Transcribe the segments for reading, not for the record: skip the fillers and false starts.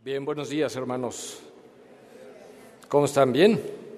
Bien, buenos días, hermanos. ¿Cómo están? ¿Bien?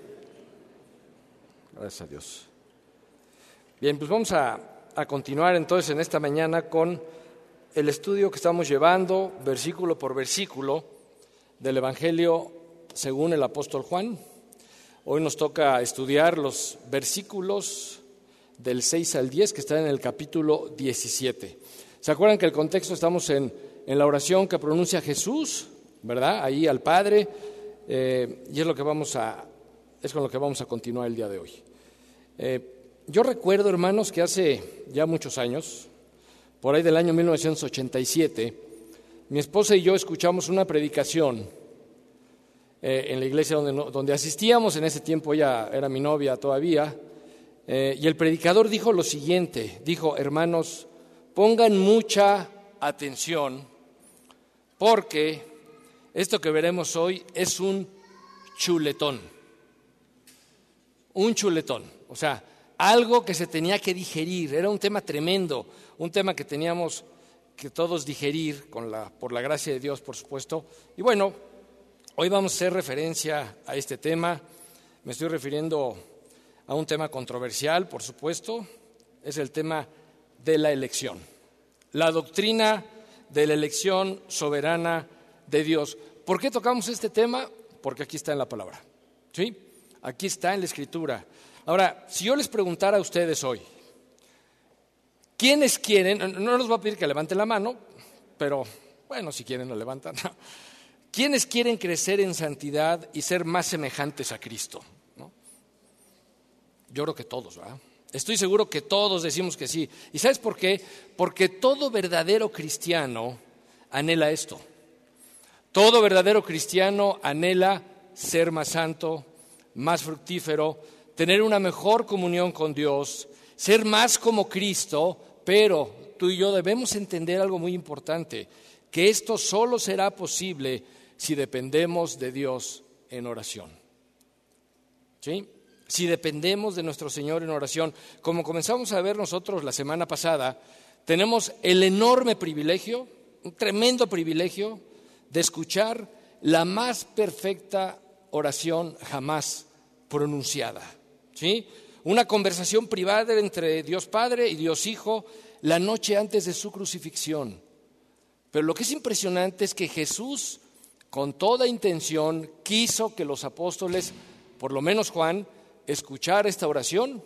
Gracias a Dios. Bien, pues vamos a continuar entonces en esta mañana con el estudio que estamos llevando, versículo por versículo, del Evangelio según el apóstol Juan. Hoy nos toca estudiar los versículos del 6 al 10 que están en el capítulo 17. ¿Se acuerdan que el contexto estamos en la oración que pronuncia Jesús, ¿verdad? Ahí al Padre, y es con lo que vamos a continuar el día de hoy. Yo recuerdo, hermanos, que hace ya muchos años, por ahí del año 1987, mi esposa y yo escuchamos una predicación en la iglesia donde asistíamos. En ese tiempo ella era mi novia todavía, y el predicador dijo lo siguiente, dijo: hermanos, pongan mucha atención porque esto que veremos hoy es un chuletón, o sea, algo que se tenía que digerir. Era un tema tremendo, un tema que teníamos que todos digerir por la gracia de Dios, por supuesto. Y bueno, hoy vamos a hacer referencia a este tema. Me estoy refiriendo a un tema controversial, por supuesto. Es el tema de la elección, la doctrina de la elección soberana de Dios. ¿Por qué tocamos este tema? Porque aquí está en la palabra, ¿sí? Aquí está en la Escritura. Ahora, si yo les preguntara a ustedes hoy, ¿quiénes quieren? No les voy a pedir que levanten la mano, pero bueno, si quieren lo levantan. ¿Quiénes quieren crecer en santidad y ser más semejantes a Cristo? ¿No? Yo creo que todos, ¿verdad? Estoy seguro que todos decimos que sí. ¿Y sabes por qué? Porque todo verdadero cristiano anhela esto. Todo verdadero cristiano anhela ser más santo, más fructífero, tener una mejor comunión con Dios, ser más como Cristo, pero tú y yo debemos entender algo muy importante, que esto solo será posible si dependemos de Dios en oración. ¿Sí? Si dependemos de nuestro Señor en oración. Como comenzamos a ver nosotros la semana pasada, tenemos el enorme privilegio, un tremendo privilegio, de escuchar la más perfecta oración jamás pronunciada, ¿sí? Una conversación privada entre Dios Padre y Dios Hijo la noche antes de su crucifixión. Pero lo que es impresionante es que Jesús, con toda intención, quiso que los apóstoles, por lo menos Juan, escuchara esta oración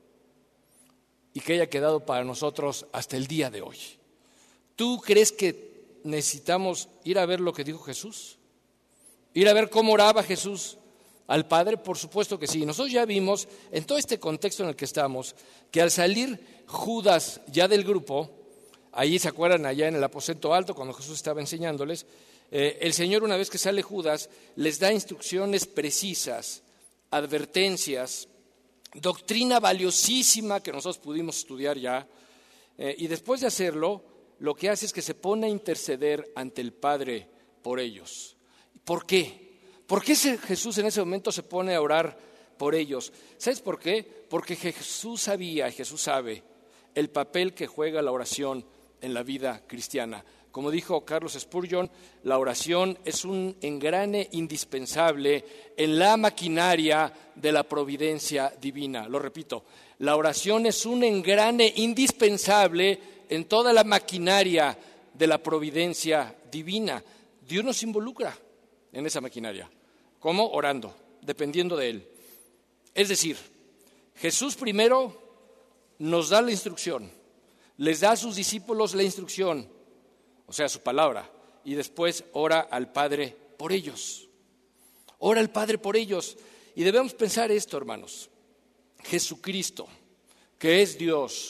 y que haya quedado para nosotros hasta el día de hoy. ¿Tú crees que necesitamos ir a ver lo que dijo Jesús? ¿Ir a ver cómo oraba Jesús al Padre? Por supuesto que sí. Nosotros ya vimos, en todo este contexto en el que estamos, que al salir Judas ya del grupo, ahí se acuerdan, allá en el aposento alto, cuando Jesús estaba enseñándoles, el Señor, una vez que sale Judas, les da instrucciones precisas, advertencias, doctrina valiosísima que nosotros pudimos estudiar ya, y después de hacerlo, lo que hace es que se pone a interceder ante el Padre por ellos. ¿Por qué? ¿Por qué Jesús en ese momento se pone a orar por ellos? ¿Sabes por qué? Porque Jesús sabía, Jesús sabe el papel que juega la oración en la vida cristiana. Como dijo Carlos Spurgeon, la oración es un engrane indispensable en la maquinaria de la providencia divina. Lo repito, la oración es un engrane indispensable en toda la maquinaria de la providencia divina. Dios nos involucra en esa maquinaria. ¿Cómo? Orando, dependiendo de Él. Es decir, Jesús primero nos da la instrucción, les da a sus discípulos la instrucción, o sea, su palabra, y después ora al Padre por ellos. Ora al Padre por ellos. Y debemos pensar esto, hermanos. Jesucristo, que es Dios,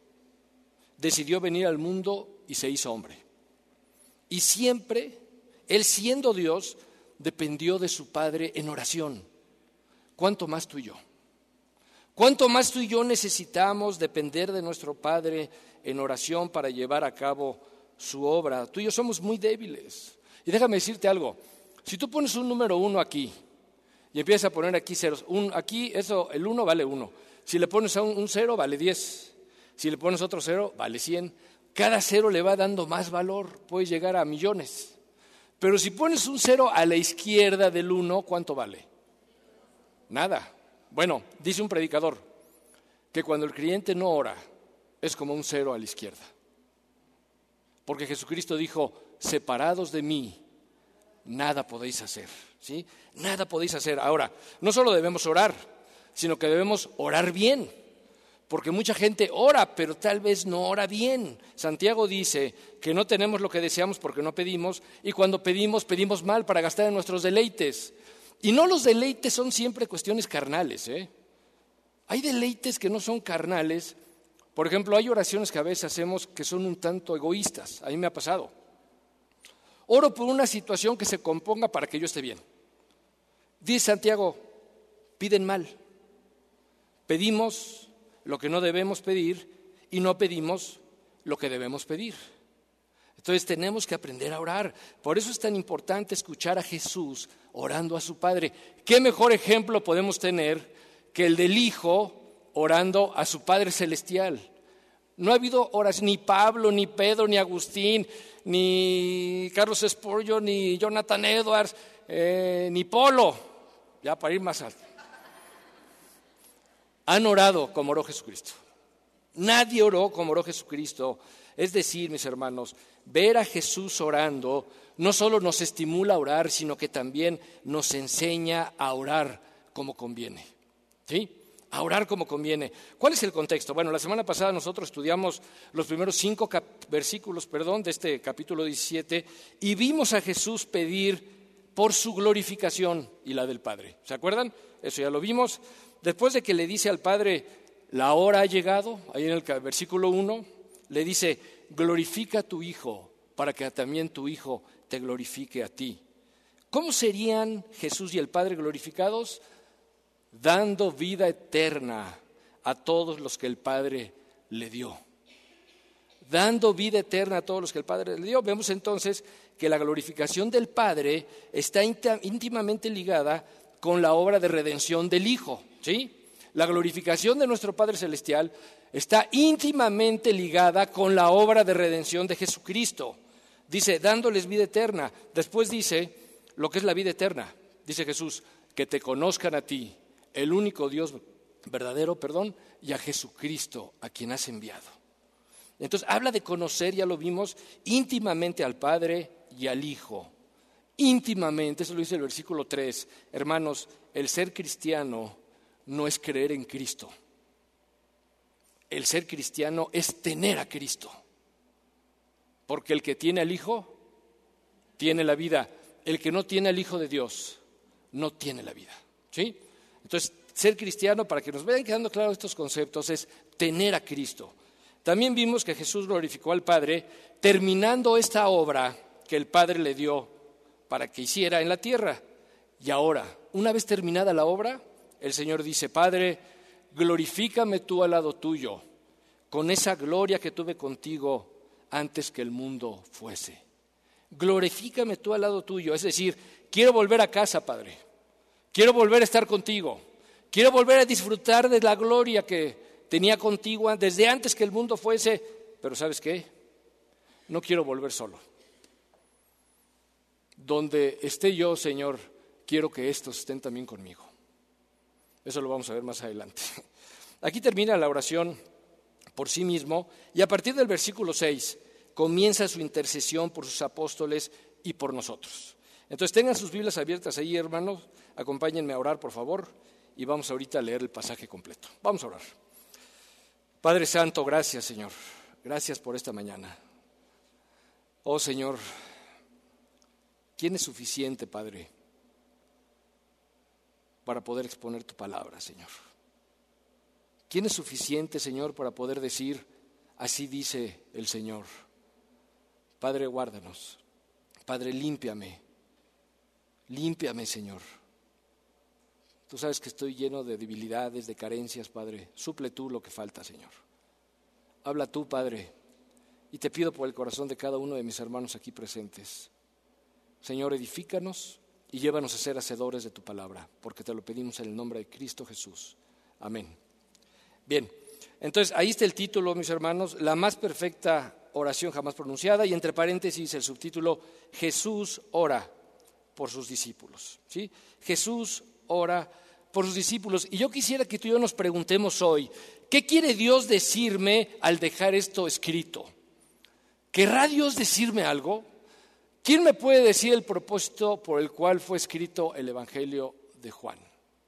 decidió venir al mundo y se hizo hombre. Y siempre, Él siendo Dios, dependió de su Padre en oración. ¿Cuánto más tú y yo? ¿Cuánto más tú y yo necesitamos depender de nuestro Padre en oración para llevar a cabo su obra? Tú y yo somos muy débiles. Y déjame decirte algo. Si tú pones un número 1 aquí y empiezas a poner aquí ceros, aquí el 1 vale 1. Si le pones a un 0 vale 10. Si le pones otro 0 vale 100. Cada 0 le va dando más valor, puede llegar a millones. Pero si pones un 0 a la izquierda del 1, ¿cuánto vale? Nada. Bueno, dice un predicador que cuando el creyente no ora es como un 0 a la izquierda. Porque Jesucristo dijo, separados de mí, nada podéis hacer. ¿Sí? Nada podéis hacer. Ahora, no solo debemos orar, sino que debemos orar bien. Porque mucha gente ora, pero tal vez no ora bien. Santiago dice que no tenemos lo que deseamos porque no pedimos, y cuando pedimos, pedimos mal para gastar en nuestros deleites. Y no los deleites son siempre cuestiones carnales, ¿eh? Hay deleites que no son carnales. Por ejemplo, hay oraciones que a veces hacemos que son un tanto egoístas. A mí me ha pasado. Oro por una situación que se componga para que yo esté bien. Dice Santiago, piden mal. Pedimos lo que no debemos pedir y no pedimos lo que debemos pedir. Entonces tenemos que aprender a orar. Por eso es tan importante escuchar a Jesús orando a su Padre. ¿Qué mejor ejemplo podemos tener que el del Hijo orando a su Padre Celestial? No ha habido horas, ni Pablo, ni Pedro, ni Agustín, ni Carlos Spurgeon, ni Jonathan Edwards, ni Polo, ya para ir más alto, han orado como oró Jesucristo. Nadie oró como oró Jesucristo. Es decir, mis hermanos, ver a Jesús orando no solo nos estimula a orar, sino que también nos enseña a orar como conviene. ¿Sí? A orar como conviene. ¿Cuál es el contexto? Bueno, la semana pasada nosotros estudiamos los primeros 5 versículos de este capítulo 17 y vimos a Jesús pedir por su glorificación y la del Padre. ¿Se acuerdan? Eso ya lo vimos. Después de que le dice al Padre, la hora ha llegado, ahí en el versículo 1, le dice, glorifica a tu Hijo para que también tu Hijo te glorifique a ti. ¿Cómo serían Jesús y el Padre glorificados? Dando vida eterna a todos los que el Padre le dio. Dando vida eterna a todos los que el Padre le dio. Vemos entonces que la glorificación del Padre está íntimamente ligada con la obra de redención del Hijo. ¿Sí? La glorificación de nuestro Padre Celestial está íntimamente ligada con la obra de redención de Jesucristo. Dice, dándoles vida eterna. Después dice, lo que es la vida eterna. Dice Jesús, que te conozcan a ti, el único Dios verdadero, y a Jesucristo, a quien has enviado. Entonces, habla de conocer, ya lo vimos, íntimamente al Padre y al Hijo. Íntimamente, eso lo dice el versículo 3. Hermanos, el ser cristiano no es creer en Cristo. El ser cristiano es tener a Cristo. Porque el que tiene al Hijo, tiene la vida. El que no tiene al Hijo de Dios, no tiene la vida. ¿Sí? Entonces, ser cristiano, para que nos vayan quedando claros estos conceptos, es tener a Cristo. También vimos que Jesús glorificó al Padre terminando esta obra que el Padre le dio para que hiciera en la tierra. Y ahora, una vez terminada la obra, el Señor dice, Padre, glorifícame tú al lado tuyo, con esa gloria que tuve contigo antes que el mundo fuese. Glorifícame tú al lado tuyo, es decir, quiero volver a casa, Padre. Quiero volver a estar contigo. Quiero volver a disfrutar de la gloria que tenía contigo desde antes que el mundo fuese. Pero ¿sabes qué? No quiero volver solo. Donde esté yo, Señor, quiero que estos estén también conmigo. Eso lo vamos a ver más adelante. Aquí termina la oración por sí mismo y a partir del versículo 6 comienza su intercesión por sus apóstoles y por nosotros. Entonces tengan sus Biblias abiertas ahí, hermanos, acompáñenme a orar, por favor, y vamos ahorita a leer el pasaje completo. Vamos a orar. Padre Santo, gracias, Señor. Gracias por esta mañana. Oh, Señor, ¿quién es suficiente, Padre, para poder exponer tu palabra, Señor? ¿Quién es suficiente, Señor, para poder decir, así dice el Señor? Padre, guárdanos. Padre, límpiame, Señor. Tú sabes que estoy lleno de debilidades, de carencias, Padre. Suple tú lo que falta, Señor. Habla tú, Padre, y te pido por el corazón de cada uno de mis hermanos aquí presentes. Señor, edifícanos y llévanos a ser hacedores de tu palabra, porque te lo pedimos en el nombre de Cristo Jesús. Amén. Bien, entonces ahí está el título, mis hermanos, la más perfecta oración jamás pronunciada, y entre paréntesis el subtítulo: Jesús ora por sus discípulos. ¿Sí? Jesús ora por sus discípulos. Y yo quisiera que tú y yo nos preguntemos hoy: ¿qué quiere Dios decirme al dejar esto escrito? ¿Querrá Dios decirme algo? ¿Quién me puede decir el propósito por el cual fue escrito el Evangelio de Juan?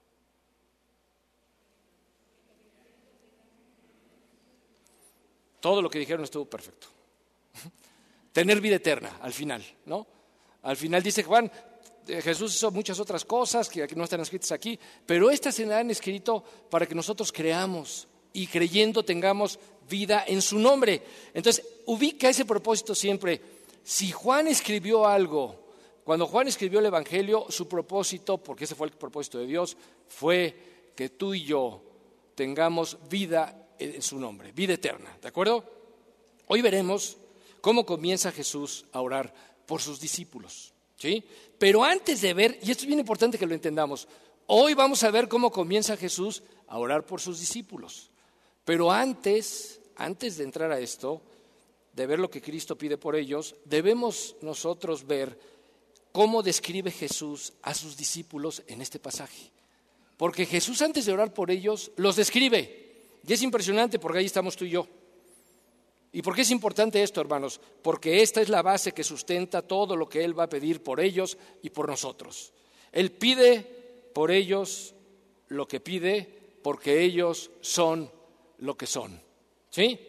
Todo lo que dijeron estuvo perfecto. Tener vida eterna al final, ¿no? Al final dice Juan, Jesús hizo muchas otras cosas que no están escritas aquí, pero estas se han escrito para que nosotros creamos y creyendo tengamos vida en su nombre. Entonces, ubica ese propósito siempre. Si Juan escribió algo, cuando Juan escribió el Evangelio, su propósito, porque ese fue el propósito de Dios, fue que tú y yo tengamos vida en su nombre, vida eterna, ¿de acuerdo? Hoy veremos cómo comienza Jesús a orar por sus discípulos, ¿sí? Pero antes de ver, y esto es bien importante que lo entendamos, hoy vamos a ver cómo comienza Jesús a orar por sus discípulos. Pero antes de entrar a esto, de ver lo que Cristo pide por ellos, debemos nosotros ver cómo describe Jesús a sus discípulos en este pasaje. Porque Jesús, antes de orar por ellos, los describe. Y es impresionante porque ahí estamos tú y yo. ¿Y por qué es importante esto, hermanos? Porque esta es la base que sustenta todo lo que Él va a pedir por ellos y por nosotros. Él pide por ellos lo que pide porque ellos son lo que son. ¿Sí?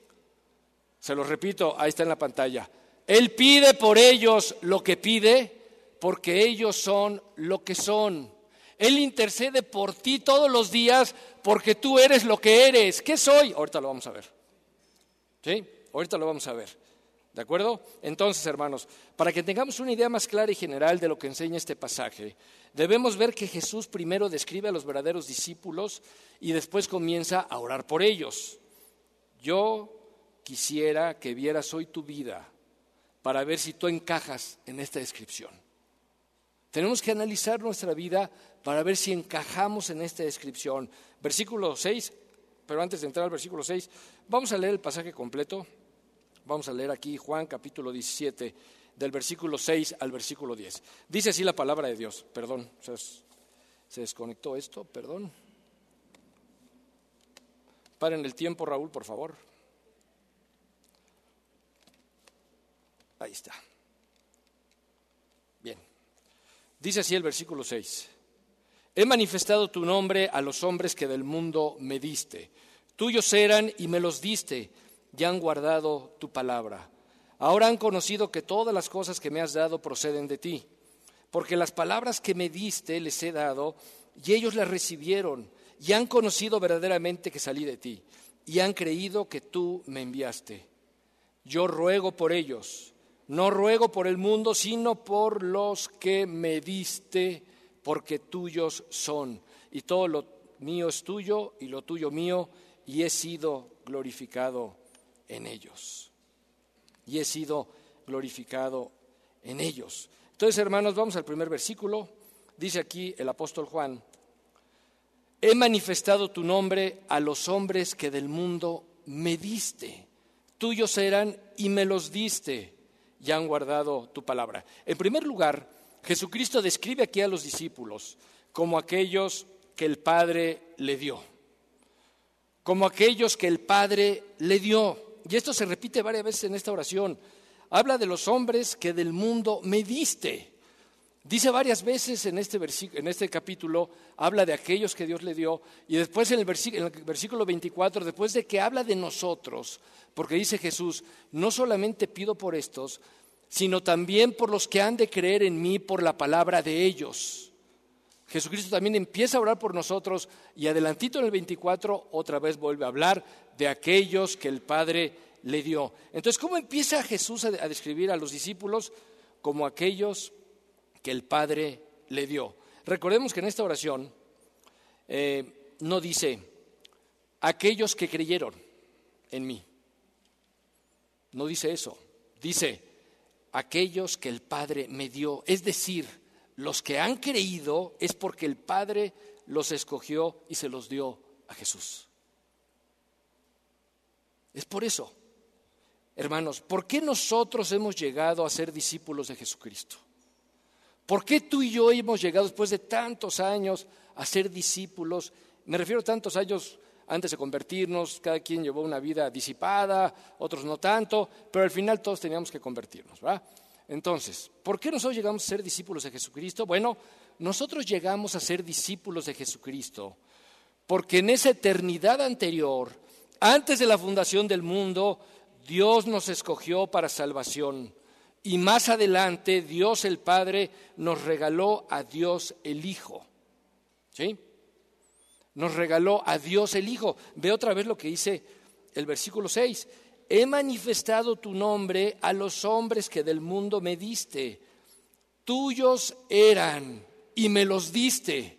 Se los repito, ahí está en la pantalla. Él pide por ellos lo que pide porque ellos son lo que son. Él intercede por ti todos los días porque tú eres lo que eres. ¿Qué soy? Ahorita lo vamos a ver. ¿Sí? Ahorita lo vamos a ver. ¿De acuerdo? Entonces, hermanos, para que tengamos una idea más clara y general de lo que enseña este pasaje, debemos ver que Jesús primero describe a los verdaderos discípulos y después comienza a orar por ellos. Yo quisiera que vieras hoy tu vida para ver si tú encajas en esta descripción. Tenemos que analizar nuestra vida para ver si encajamos en esta descripción. Versículo 6, pero antes de entrar al versículo 6, vamos a leer el pasaje completo. Vamos a leer aquí Juan capítulo 17, del versículo 6 al versículo 10. Dice así la palabra de Dios. Perdón, se desconectó esto, perdón. Paren el tiempo, Raúl, por favor. Ahí está. Bien. Dice así el versículo 6. He manifestado tu nombre a los hombres que del mundo me diste. Tuyos eran y me los diste, y han guardado tu palabra. Ahora han conocido que todas las cosas que me has dado proceden de ti, porque las palabras que me diste les he dado, y ellos las recibieron, y han conocido verdaderamente que salí de ti, y han creído que tú me enviaste. Yo ruego por ellos, no ruego por el mundo, sino por los que me diste, porque tuyos son, y todo lo mío es tuyo, y lo tuyo mío, y he sido glorificado en ellos. Y he sido glorificado en ellos. Entonces, hermanos, vamos al primer versículo. Dice aquí el apóstol Juan: he manifestado tu nombre a los hombres que del mundo me diste. Tuyos eran y me los diste, y han guardado tu palabra. En primer lugar, Jesucristo describe aquí a los discípulos como aquellos que el Padre le dio. Como aquellos que el Padre le dio. Y esto se repite varias veces en esta oración. Habla de los hombres que del mundo me diste. Dice varias veces en este capítulo, habla de aquellos que Dios le dio. Y después en el versículo 24, después de que habla de nosotros, porque dice Jesús, no solamente pido por estos, sino también por los que han de creer en mí por la palabra de ellos. Jesucristo también empieza a orar por nosotros y adelantito en el 24 otra vez vuelve a hablar de aquellos que el Padre le dio. Entonces, ¿cómo empieza Jesús a describir a los discípulos? Como aquellos que el Padre le dio. Recordemos que en esta oración no dice aquellos que creyeron en mí. No dice eso. Dice aquellos que el Padre me dio. Es decir, los que han creído es porque el Padre los escogió y se los dio a Jesús. Es por eso. Hermanos, ¿por qué nosotros hemos llegado a ser discípulos de Jesucristo? ¿Por qué tú y yo hemos llegado después de tantos años a ser discípulos? Me refiero a tantos años antes de convertirnos, cada quien llevó una vida disipada, otros no tanto, pero al final todos teníamos que convertirnos, ¿verdad? Entonces, ¿por qué nosotros llegamos a ser discípulos de Jesucristo? Bueno, nosotros llegamos a ser discípulos de Jesucristo porque en esa eternidad anterior, antes de la fundación del mundo, Dios nos escogió para salvación. Y más adelante, Dios el Padre nos regaló a Dios el Hijo. ¿Sí? Nos regaló a Dios el Hijo. Ve otra vez lo que dice el versículo 6. He manifestado tu nombre a los hombres que del mundo me diste. Tuyos eran y me los diste.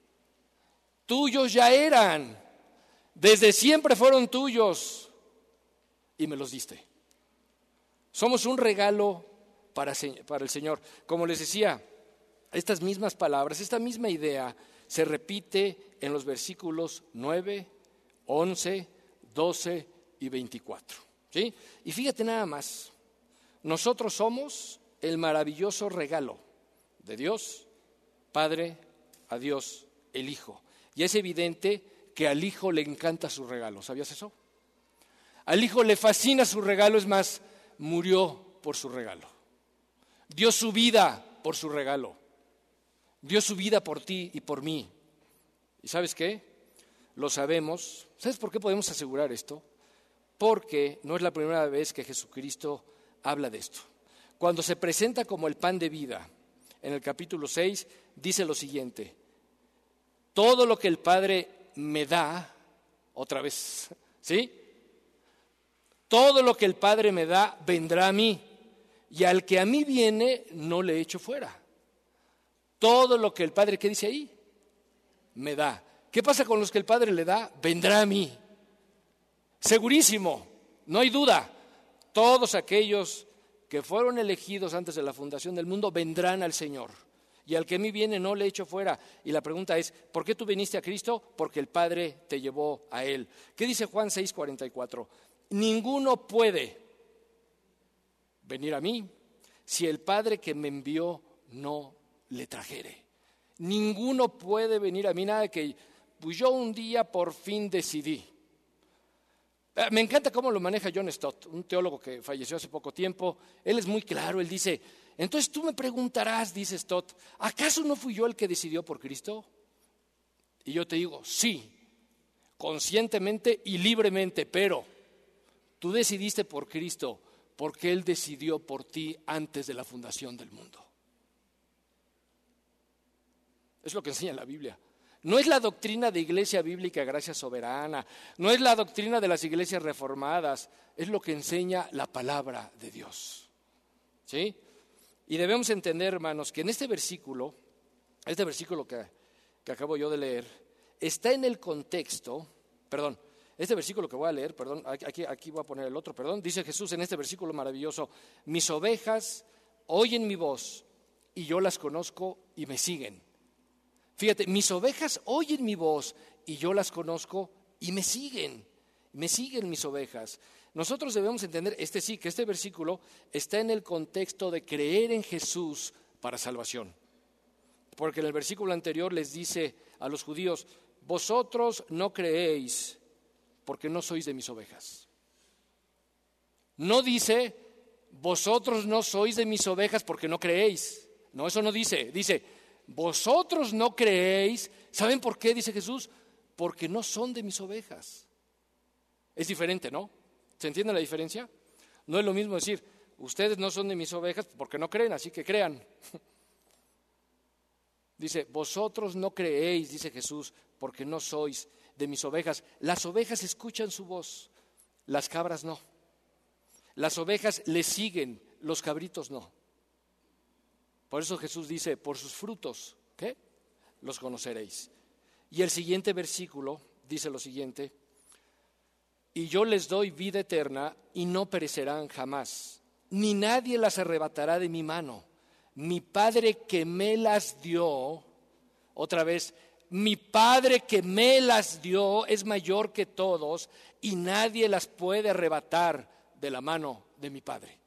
Tuyos ya eran. Desde siempre fueron tuyos y me los diste. Somos un regalo para el Señor. Como les decía, estas mismas palabras, esta misma idea se repite en los versículos 9, 11, 12 y 24. ¿Sí? Y fíjate nada más, nosotros somos el maravilloso regalo de Dios, Padre, a Dios, el Hijo. Y es evidente que al Hijo le encanta su regalo, ¿sabías eso? Al Hijo le fascina su regalo, es más, murió por su regalo. Dio su vida por su regalo. Dio su vida por ti y por mí. ¿Y sabes qué? Lo sabemos. ¿Sabes por qué podemos asegurar esto? Porque no es la primera vez que Jesucristo habla de esto. Cuando se presenta como el pan de vida, en el capítulo 6, dice lo siguiente: todo lo que el Padre me da, otra vez, ¿sí? Todo lo que el Padre me da vendrá a mí, y al que a mí viene no le echo fuera. Todo lo que el Padre, ¿qué dice ahí? Me da. ¿Qué pasa con los que el Padre le da? Vendrá a mí. Segurísimo, no hay duda. Todos aquellos que fueron elegidos antes de la fundación del mundo vendrán al Señor. Y al que a mí viene no le echo fuera. Y la pregunta es, ¿por qué tú viniste a Cristo? Porque el Padre te llevó a Él. ¿Qué dice Juan 6:44? Ninguno puede venir a mí si el Padre que me envió no le trajere. Ninguno puede venir a mí, nada que pues yo un día por fin decidí. Me encanta cómo lo maneja John Stott, un teólogo que falleció hace poco tiempo. Él es muy claro, él dice, entonces tú me preguntarás, dice Stott, ¿acaso no fui yo el que decidió por Cristo? Y yo te digo, sí, conscientemente y libremente, pero tú decidiste por Cristo porque Él decidió por ti antes de la fundación del mundo. Es lo que enseña la Biblia. No es la doctrina de Iglesia Bíblica Gracia Soberana, no es la doctrina de las iglesias reformadas, es lo que enseña la palabra de Dios. ¿Sí? Y debemos entender, hermanos, que en este versículo que acabo yo de leer, está en el contexto, este versículo que voy a leer, aquí voy a poner el otro, dice Jesús en este versículo maravilloso, mis ovejas oyen mi voz y yo las conozco y me siguen. Fíjate, mis ovejas oyen mi voz y yo las conozco y me siguen mis ovejas. Nosotros debemos entender que este versículo está en el contexto de creer en Jesús para salvación. Porque en el versículo anterior les dice a los judíos, vosotros no creéis porque no sois de mis ovejas. No dice, vosotros no sois de mis ovejas porque no creéis. No, eso no dice. Dice, vosotros no creéis. ¿Saben por qué? Dice Jesús, porque no son de mis ovejas. Es diferente, ¿no? ¿Se entiende la diferencia? No es lo mismo decir, ustedes no son de mis ovejas porque no creen, así que crean. Dice, vosotros no creéis, dice Jesús, porque no sois de mis ovejas. Las ovejas escuchan su voz, las cabras no. Las ovejas le siguen, los cabritos no. Por eso Jesús dice, por sus frutos, ¿qué? Los conoceréis. Y el siguiente versículo dice lo siguiente, y yo les doy vida eterna y no perecerán jamás, ni nadie las arrebatará de mi mano. Mi Padre que me las dio, otra vez, mi Padre que me las dio es mayor que todos y nadie las puede arrebatar de la mano de mi Padre.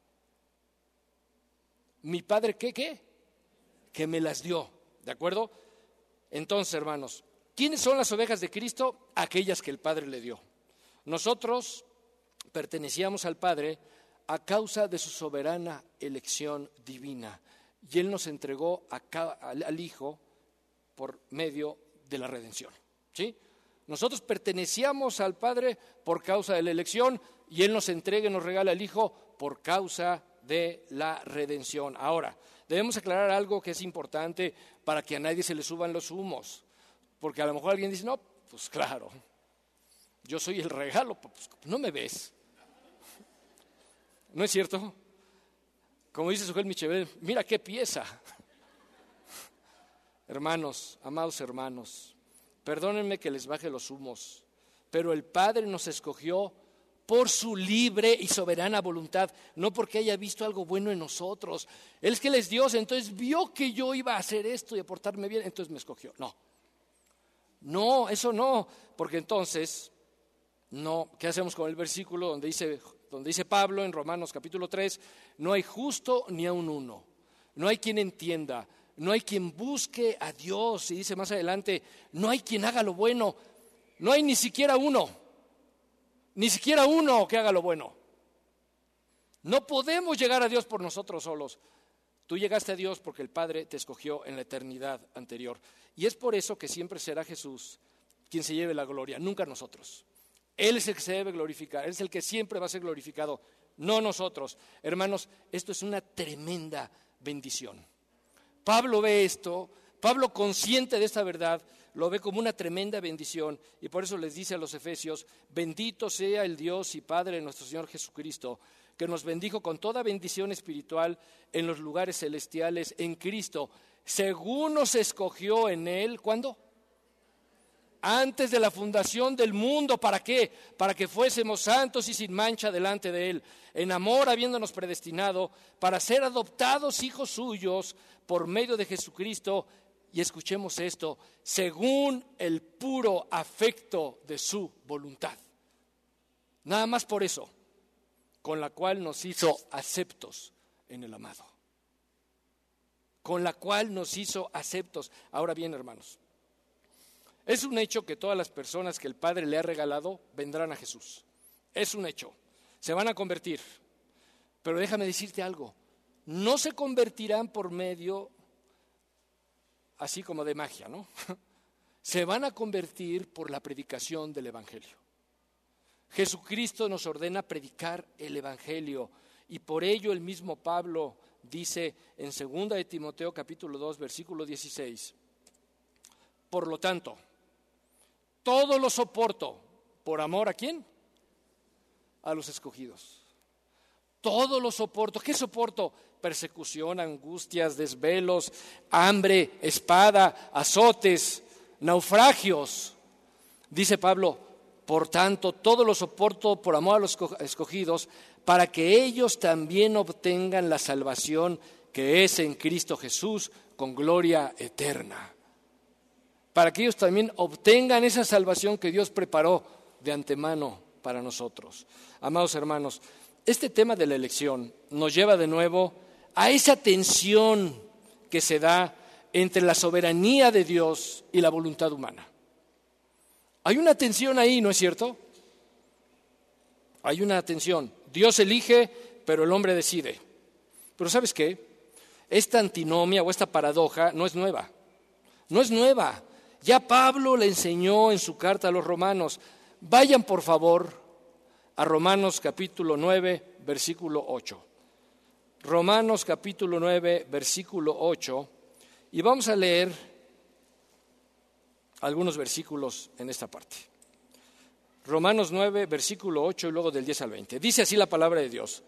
¿Mi Padre qué? Que me las dio, ¿de acuerdo? Entonces, hermanos, ¿quiénes son las ovejas de Cristo? Aquellas que el Padre le dio. Nosotros pertenecíamos al Padre a causa de su soberana elección divina, y Él nos entregó al Hijo por medio de la redención, ¿sí? Nosotros pertenecíamos al Padre por causa de la elección, y Él nos entrega y nos regala al Hijo por causa de la redención. Ahora, debemos aclarar algo que es importante para que a nadie se le suban los humos, porque a lo mejor alguien dice, no, pues claro, yo soy el regalo, pues no me ves. ¿No es cierto? Como dice Sujel Michevel, mira qué pieza. Hermanos, amados hermanos, perdónenme que les baje los humos, pero el Padre nos escogió por su libre y soberana voluntad, no porque haya visto algo bueno en nosotros. Él es que Él es Dios, entonces vio que yo iba a hacer esto y a portarme bien, entonces me escogió. No, eso no, porque entonces, no, ¿qué hacemos con el versículo donde dice Pablo en Romanos capítulo 3, no hay justo ni aun uno, no hay quien entienda, no hay quien busque a Dios, y dice más adelante, no hay quien haga lo bueno, no hay ni siquiera uno que haga lo bueno. No podemos llegar a Dios por nosotros solos. Tú llegaste a Dios porque el Padre te escogió en la eternidad anterior, y es por eso que siempre será Jesús quien se lleve la gloria, nunca nosotros. Él es el que se debe glorificar, Él es el que siempre va a ser glorificado, no nosotros. Hermanos, esto es una tremenda bendición. Pablo ve esto, Pablo consciente de esta verdad, lo ve como una tremenda bendición, y por eso les dice a los efesios, bendito sea el Dios y Padre de nuestro Señor Jesucristo, que nos bendijo con toda bendición espiritual en los lugares celestiales en Cristo, según nos escogió en Él, ¿cuándo? Antes de la fundación del mundo. ¿Para qué? Para que fuésemos santos y sin mancha delante de Él, en amor habiéndonos predestinado para ser adoptados hijos suyos por medio de Jesucristo, y escuchemos esto, según el puro afecto de su voluntad. Nada más por eso, con la cual nos hizo aceptos en el amado. Con la cual nos hizo aceptos. Ahora bien, hermanos, es un hecho que todas las personas que el Padre le ha regalado vendrán a Jesús. Es un hecho. Se van a convertir. Pero déjame decirte algo. No se convertirán por medio, así como de magia, ¿no? Se van a convertir por la predicación del Evangelio. Jesucristo nos ordena predicar el Evangelio. Y por ello el mismo Pablo dice en 2 de Timoteo capítulo 2, versículo 16. Por lo tanto, todo lo soporto, ¿por amor a quién? A los escogidos. Todo lo soporto. ¿Qué soporto? Persecución, angustias, desvelos, hambre, espada, azotes, naufragios. Dice Pablo, por tanto, todo lo soporto por amor a los escogidos, para que ellos también obtengan la salvación que es en Cristo Jesús con gloria eterna. Para que ellos también obtengan esa salvación que Dios preparó de antemano para nosotros. Amados hermanos, este tema de la elección nos lleva de nuevo a esa tensión que se da entre la soberanía de Dios y la voluntad humana. Hay una tensión ahí, ¿no es cierto? Hay una tensión. Dios elige, pero el hombre decide. Pero ¿sabes qué? Esta antinomia o esta paradoja no es nueva. No es nueva. Ya Pablo le enseñó en su carta a los romanos. Vayan por favor a Romanos capítulo 9, versículo 8. Romanos capítulo 9, versículo 8. Y vamos a leer algunos versículos en esta parte. Romanos 9, versículo 8 y luego del 10 al 20. Dice así la palabra de Dios.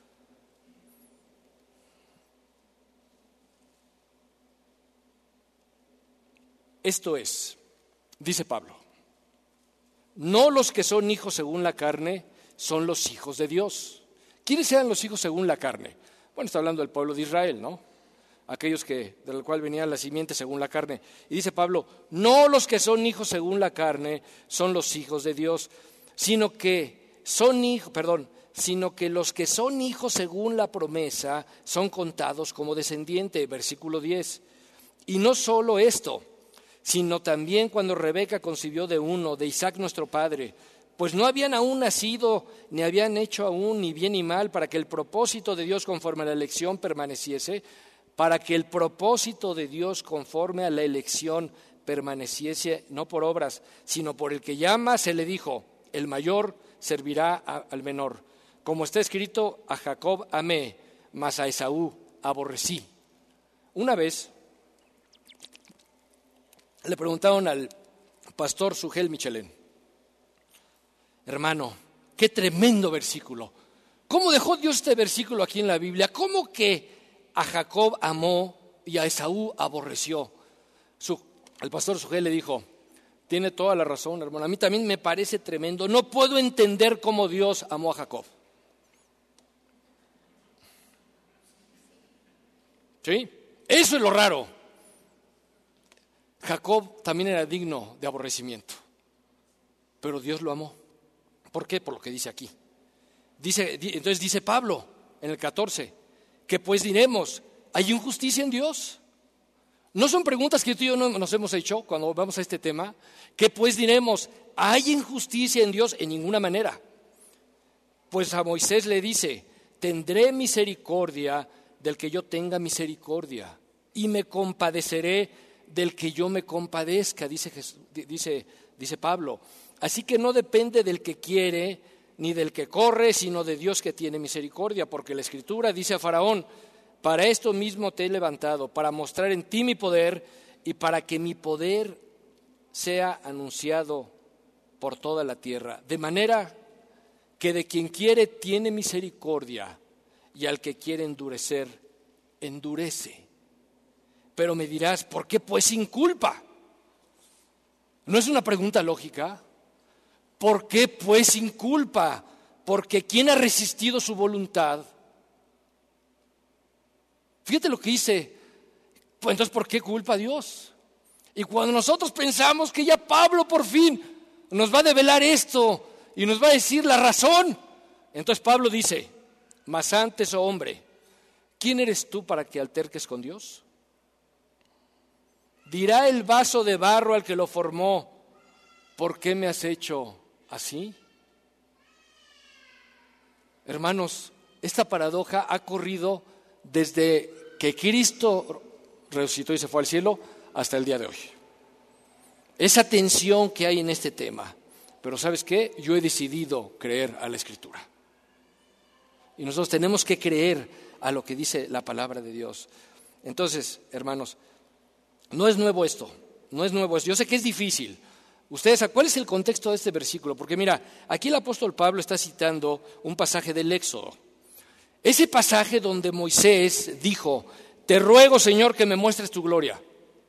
Esto es, dice Pablo, no los que son hijos según la carne son los hijos de Dios. ¿Quiénes eran los hijos según la carne? Bueno, está hablando del pueblo de Israel, ¿no? Aquellos del cual venía la simiente según la carne. Y dice Pablo, no los que son hijos según la carne son los hijos de Dios, sino sino que los que son hijos según la promesa son contados como descendiente, versículo 10. Y no solo esto, sino también cuando Rebeca concibió de uno, de Isaac nuestro padre, pues no habían aún nacido, ni habían hecho aún ni bien ni mal, para que el propósito de Dios conforme a la elección permaneciese, para que el propósito de Dios conforme a la elección permaneciese, no por obras, sino por el que llama, se le dijo, el mayor servirá al menor. Como está escrito, a Jacob amé, mas a Esaú aborrecí. Una vez le preguntaron al pastor Sugel Michelén, hermano, qué tremendo versículo. ¿Cómo dejó Dios este versículo aquí en la Biblia? ¿Cómo que a Jacob amó y a Esaú aborreció? El pastor Sugel le dijo, tiene toda la razón, hermano. A mí también me parece tremendo. No puedo entender cómo Dios amó a Jacob. ¿Sí? Eso es lo raro. Jacob también era digno de aborrecimiento, pero Dios lo amó. ¿Por qué? Por lo que dice aquí. Entonces dice Pablo en el 14, que pues diremos, ¿hay injusticia en Dios? ¿No son preguntas que tú y yo nos hemos hecho cuando vamos a este tema? ¿Qué pues diremos, ¿hay injusticia en Dios? En ninguna manera. Pues a Moisés le dice, tendré misericordia del que yo tenga misericordia y me compadeceré del que yo me compadezca, dice Pablo. Así que no depende del que quiere ni del que corre, sino de Dios que tiene misericordia, porque la Escritura dice a Faraón, para esto mismo te he levantado, para mostrar en ti mi poder y para que mi poder sea anunciado por toda la tierra. De manera que de quien quiere tiene misericordia y al que quiere endurecer, endurece. Pero me dirás, ¿por qué pues sin culpa? ¿No es una pregunta lógica? ¿Por qué pues sin culpa? Porque ¿quién ha resistido su voluntad? Fíjate lo que dice, pues entonces ¿por qué culpa a Dios? Y cuando nosotros pensamos que ya Pablo por fin nos va a develar esto y nos va a decir la razón, entonces Pablo dice, mas antes, oh hombre, ¿quién eres tú para que alterques con Dios? Dirá el vaso de barro al que lo formó, ¿por qué me has hecho así? Hermanos, esta paradoja ha corrido desde que Cristo resucitó y se fue al cielo hasta el día de hoy. Esa tensión que hay en este tema. Pero ¿sabes qué? Yo he decidido creer a la Escritura. Y nosotros tenemos que creer a lo que dice la palabra de Dios. Entonces, hermanos, no es nuevo esto, no es nuevo esto. Yo sé que es difícil. Ustedes, ¿cuál es el contexto de este versículo? Porque mira, aquí el apóstol Pablo está citando un pasaje del Éxodo. Ese pasaje donde Moisés dijo, te ruego, Señor, que me muestres tu gloria.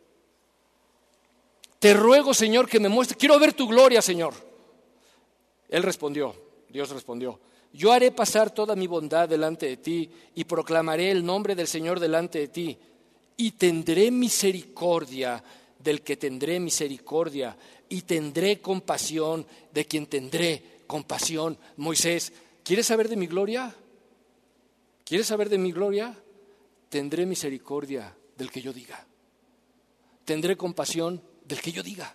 Te ruego, Señor, que me muestres, quiero ver tu gloria, Señor. Él respondió, Dios respondió, yo haré pasar toda mi bondad delante de ti y proclamaré el nombre del Señor delante de ti y tendré misericordia del que tendré misericordia y tendré compasión de quien tendré compasión. Moisés, ¿quieres saber de mi gloria? ¿Quieres saber de mi gloria? Tendré misericordia del que yo diga. Tendré compasión del que yo diga.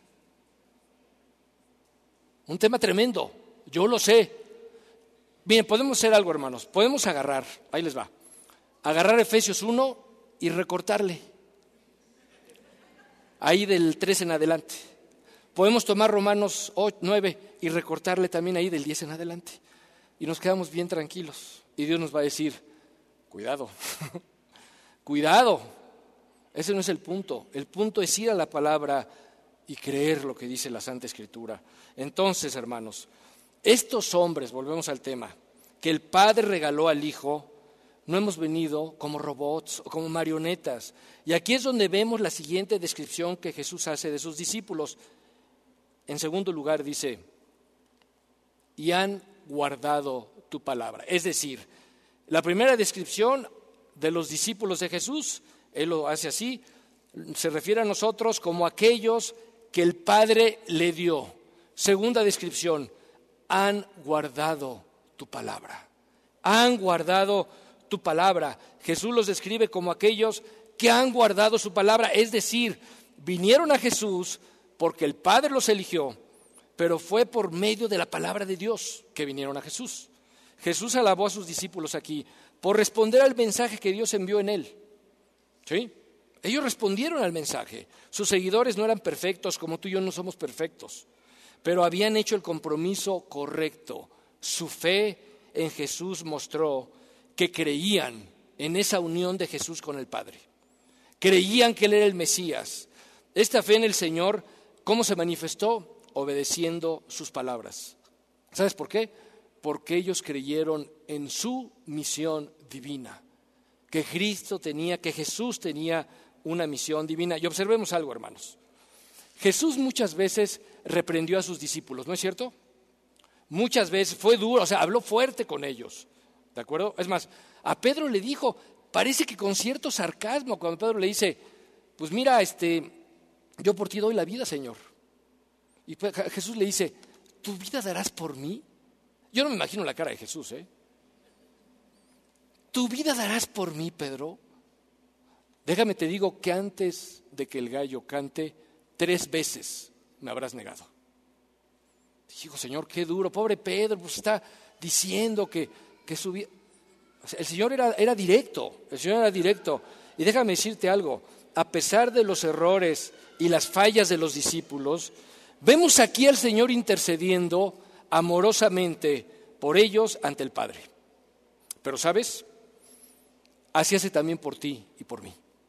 Un tema tremendo, yo lo sé. Bien, podemos hacer algo, hermanos. Podemos agarrar, ahí les va. Agarrar Efesios 1 y recortarle. Ahí del 3 en adelante. Podemos tomar Romanos 9 y recortarle también ahí del 10 en adelante. Y nos quedamos bien tranquilos. Y Dios nos va a decir, cuidado, cuidado. Ese no es el punto. El punto es ir a la palabra y creer lo que dice la Santa Escritura. Entonces, hermanos, estos hombres, volvemos al tema, que el Padre regaló al Hijo, no hemos venido como robots o como marionetas. Y aquí es donde vemos la siguiente descripción que Jesús hace de sus discípulos. En segundo lugar dice, y han guardado tu palabra. Es decir, la primera descripción de los discípulos de Jesús, Él lo hace así, se refiere a nosotros como aquellos que el Padre le dio. Segunda descripción, han guardado tu palabra. han guardado tu palabra. Jesús los describe como aquellos que han guardado su palabra, es decir, vinieron a Jesús porque el Padre los eligió, pero fue por medio de la palabra de Dios que vinieron a Jesús. Jesús alabó a sus discípulos aquí por responder al mensaje que Dios envió en él. ¿Sí? Ellos respondieron al mensaje. Sus seguidores no eran perfectos como tú y yo no somos perfectos, pero habían hecho el compromiso correcto. Su fe en Jesús mostró que creían en esa unión de Jesús con el Padre. Creían que Él era el Mesías. Esta fe en el Señor, ¿cómo se manifestó? Obedeciendo sus palabras. ¿Sabes por qué? Porque ellos creyeron en su misión divina, que Jesús tenía una misión divina. Y observemos algo, hermanos. Jesús muchas veces reprendió a sus discípulos, ¿no es cierto? Muchas veces fue duro, o sea, habló fuerte con ellos, ¿de acuerdo? Es más, a Pedro le dijo, parece que con cierto sarcasmo, cuando Pedro le dice, pues mira, yo por ti doy la vida, Señor. Y Jesús le dice, ¿tu vida darás por mí? Yo no me imagino la cara de Jesús, ¿eh? ¿Tu vida darás por mí, Pedro? Déjame te digo que antes de que el gallo cante, 3 veces me habrás negado. Digo, Señor, qué duro, pobre Pedro, pues está diciendo que su vida... O sea, el Señor era directo, Y déjame decirte algo, a pesar de los errores y las fallas de los discípulos, vemos aquí al Señor intercediendo amorosamente por ellos ante el Padre. Pero ¿sabes? Así hace también por ti y por mí.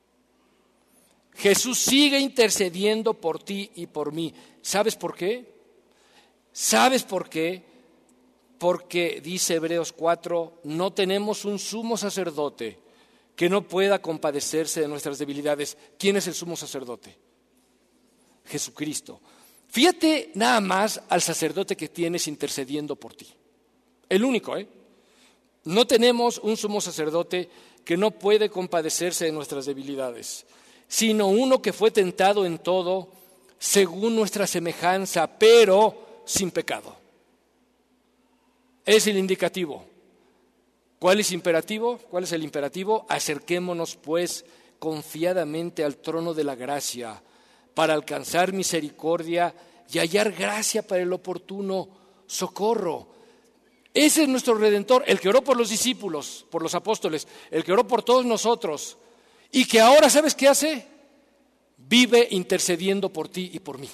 Jesús sigue intercediendo por ti y por mí. ¿Sabes por qué? ¿Sabes por qué? Porque dice Hebreos 4, no tenemos un sumo sacerdote que no pueda compadecerse de nuestras debilidades. ¿Quién es el sumo sacerdote? Jesucristo. Fíjate nada más al sacerdote que tienes intercediendo por ti. El único, ¿eh? No tenemos un sumo sacerdote que no puede compadecerse de nuestras debilidades, sino uno que fue tentado en todo según nuestra semejanza, pero sin pecado. Es el indicativo. ¿Cuál es imperativo? ¿Cuál es el imperativo? Acerquémonos pues confiadamente al trono de la gracia para alcanzar misericordia y hallar gracia para el oportuno socorro. Ese es nuestro Redentor, el que oró por los discípulos, por los apóstoles, el que oró por todos nosotros y que ahora, ¿sabes qué hace? Vive intercediendo por ti y por mí.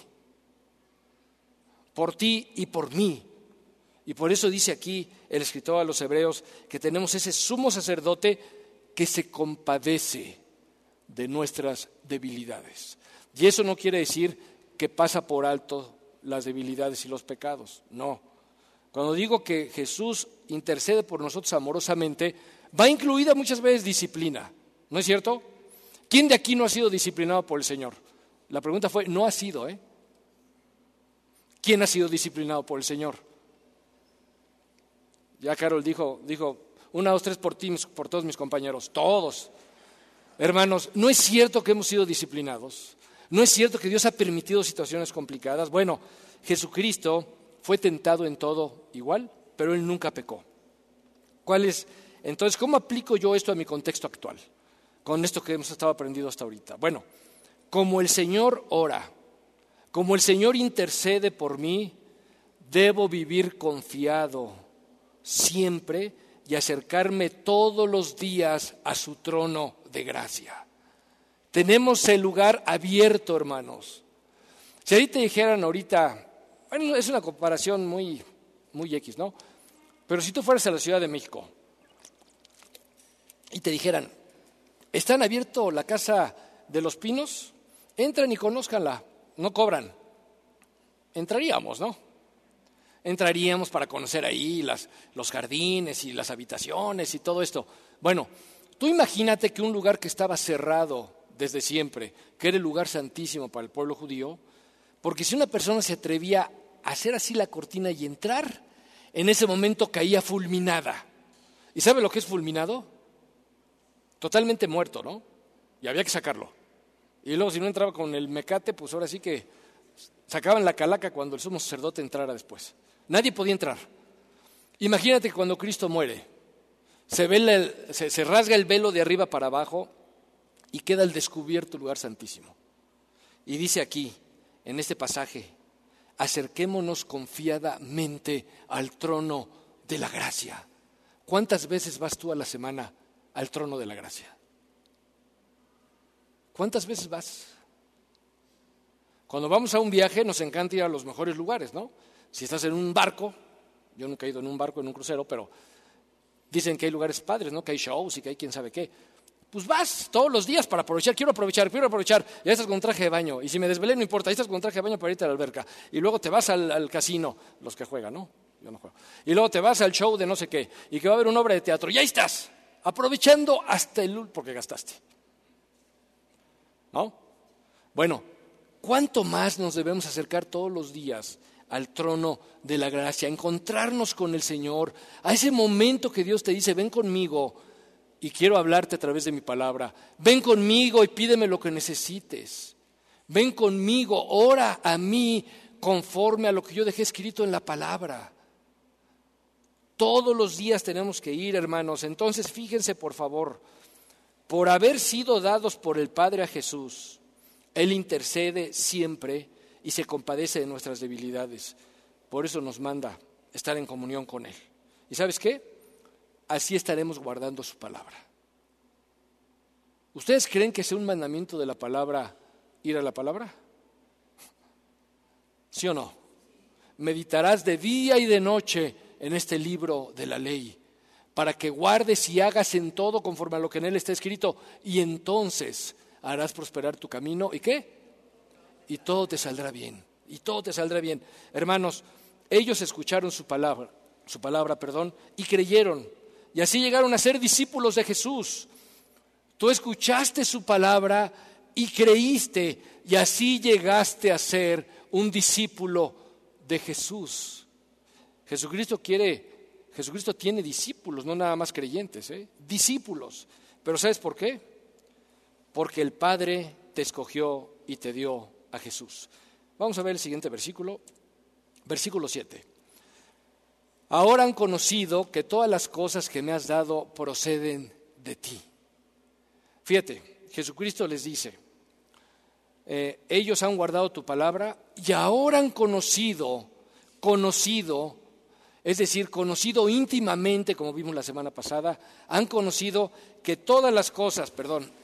Por ti y por mí. Y por eso dice aquí el escritor a los Hebreos que tenemos ese sumo sacerdote que se compadece de nuestras debilidades. Y eso no quiere decir que pasa por alto las debilidades y los pecados, no. Cuando digo que Jesús intercede por nosotros amorosamente, va incluida muchas veces disciplina, ¿no es cierto? ¿Quién de aquí no ha sido disciplinado por el Señor? La pregunta fue, no ha sido, ¿eh? ¿Quién ha sido disciplinado por el Señor? Ya Carol dijo, 1, 2, 3 por ti, por todos mis compañeros, todos. Hermanos, ¿no es cierto que hemos sido disciplinados? ¿No es cierto que Dios ha permitido situaciones complicadas? Bueno, Jesucristo fue tentado en todo igual, pero Él nunca pecó. Entonces, ¿cómo aplico yo esto a mi contexto actual? Con esto que hemos estado aprendiendo hasta ahorita. Bueno, como el Señor ora, como el Señor intercede por mí, debo vivir confiado siempre y acercarme todos los días a su trono de gracia. Tenemos el lugar abierto, hermanos. Si ahí te dijeran ahorita, bueno, es una comparación muy X, ¿no? Pero si tú fueras a la Ciudad de México y te dijeran, ¿están abierto la Casa de los Pinos? Entran y conózcanla, no cobran. Entraríamos, ¿no? Entraríamos para conocer ahí los jardines y las habitaciones y todo esto. Bueno, tú imagínate que un lugar que estaba cerrado desde siempre, que era el lugar santísimo para el pueblo judío, porque si una persona se atrevía a hacer así la cortina y entrar, en ese momento caía fulminada. ¿Y sabe lo que es fulminado? Totalmente muerto, ¿no? Y había que sacarlo. Y luego si no entraba con el mecate, pues ahora sí que sacaban la calaca cuando el sumo sacerdote entrara después. Nadie podía entrar. Imagínate que cuando Cristo muere, se rasga el velo de arriba para abajo y queda al descubierto el lugar santísimo. Y dice aquí, en este pasaje, acerquémonos confiadamente al trono de la gracia. ¿Cuántas veces vas tú a la semana al trono de la gracia? ¿Cuántas veces vas? Cuando vamos a un viaje nos encanta ir a los mejores lugares, ¿no? Si estás en un barco, yo nunca he ido en un barco, en un crucero, pero dicen que hay lugares padres, ¿no? Que hay shows y que hay quién sabe qué. Pues vas todos los días para aprovechar, quiero aprovechar, ya estás con traje de baño, y si me desvelé no importa, ya estás con traje de baño para irte a la alberca, y luego te vas al casino, los que juegan, ¿no? Yo no juego. Y luego te vas al show de no sé qué, y que va a haber una obra de teatro, y ahí estás, aprovechando hasta porque gastaste. ¿No? Bueno, ¿cuánto más nos debemos acercar todos los días al trono de la gracia, a encontrarnos con el Señor, a ese momento que Dios te dice, ven conmigo y quiero hablarte a través de mi palabra, ven conmigo y pídeme lo que necesites, ven conmigo, ora a mí conforme a lo que yo dejé escrito en la palabra. Todos los días tenemos que ir, hermanos. Entonces fíjense por favor, por haber sido dados por el Padre a Jesús, Él intercede siempre y se compadece de nuestras debilidades. Por eso nos manda estar en comunión con Él. ¿Y sabes qué? Así estaremos guardando su palabra. ¿Ustedes creen que sea un mandamiento de la palabra ir a la palabra? ¿Sí o no? Meditarás de día y de noche en este libro de la ley, para que guardes y hagas en todo conforme a lo que en él está escrito, y entonces harás prosperar tu camino. ¿Y qué? Y todo te saldrá bien. Y todo te saldrá bien. Hermanos, ellos escucharon su palabra, y creyeron. Y así llegaron a ser discípulos de Jesús. Tú escuchaste su palabra y creíste, y así llegaste a ser un discípulo de Jesús. Jesucristo tiene discípulos, no nada más creyentes, discípulos. Pero ¿sabes por qué? Porque el Padre te escogió y te dio a Jesús. Vamos a ver el siguiente versículo, versículo 7. Ahora han conocido que todas las cosas que me has dado proceden de ti. Fíjate, Jesucristo les dice, ellos han guardado tu palabra y ahora han conocido, es decir, conocido íntimamente, como vimos la semana pasada, han conocido que todas las cosas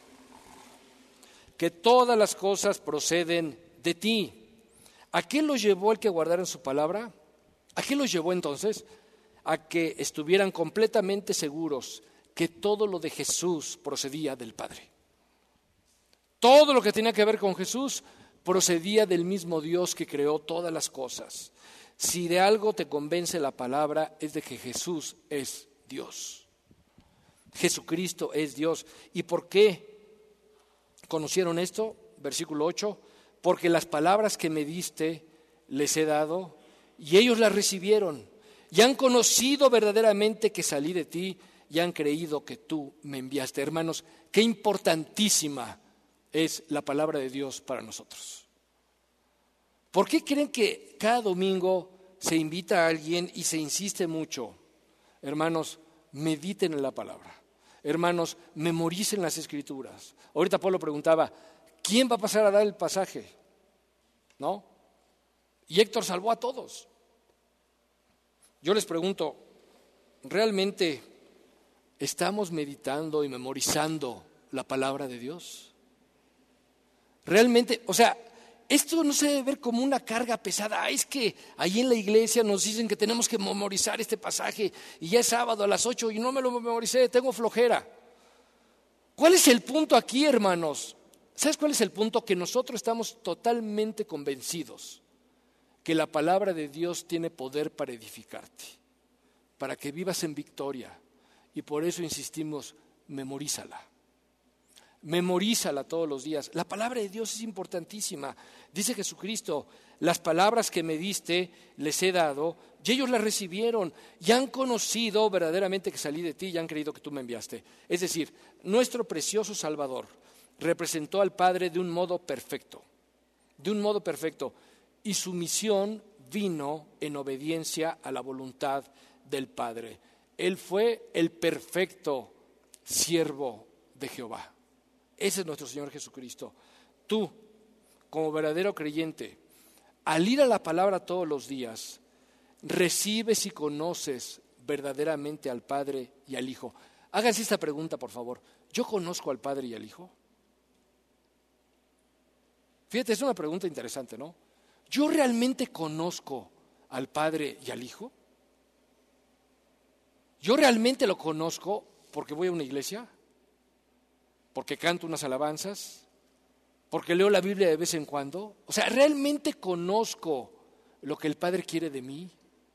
proceden de ti. ¿A qué los llevó el que guardaran su palabra? ¿A qué los llevó entonces? A que estuvieran completamente seguros que todo lo de Jesús procedía del Padre. Todo lo que tenía que ver con Jesús procedía del mismo Dios que creó todas las cosas. Si de algo te convence la palabra, es de que Jesús es Dios. Jesucristo es Dios. ¿Y por qué conocieron esto? Versículo 8. Porque las palabras que me diste les he dado y ellos las recibieron y han conocido verdaderamente que salí de ti y han creído que tú me enviaste. Hermanos, qué importantísima es la palabra de Dios para nosotros. ¿Por qué creen que cada domingo se invita a alguien y se insiste mucho? Hermanos, mediten en la palabra. Hermanos, memoricen las Escrituras. Ahorita Pablo preguntaba, ¿quién va a pasar a dar el pasaje? ¿No? Y Héctor salvó a todos. Yo les pregunto, ¿realmente estamos meditando y memorizando la palabra de Dios? Realmente, esto no se debe ver como una carga pesada. Es que ahí en la iglesia nos dicen que tenemos que memorizar este pasaje y ya es sábado a las 8 y no me lo memoricé, tengo flojera. ¿Cuál es el punto aquí, hermanos? ¿Sabes cuál es el punto? Que nosotros estamos totalmente convencidos que la palabra de Dios tiene poder para edificarte, para que vivas en victoria, y por eso insistimos, memorízala. Memorízala todos los días. La palabra de Dios es importantísima. Dice Jesucristo, las palabras que me diste les he dado y ellos las recibieron y han conocido verdaderamente que salí de ti y han creído que tú me enviaste. Es decir, nuestro precioso Salvador representó al Padre de un modo perfecto, y su misión vino en obediencia a la voluntad del Padre. Él fue el perfecto siervo de Jehová. Ese es nuestro Señor Jesucristo. Tú, como verdadero creyente, al ir a la palabra todos los días, recibes y conoces verdaderamente al Padre y al Hijo. Háganse esta pregunta, por favor. ¿Yo conozco al Padre y al Hijo? Fíjate, es una pregunta interesante, ¿no? ¿Yo realmente conozco al Padre y al Hijo? ¿Yo realmente lo conozco porque voy a una iglesia? ¿Porque canto unas alabanzas? ¿Porque leo la Biblia de vez en cuando? O sea, ¿realmente conozco lo que el Padre quiere de mí?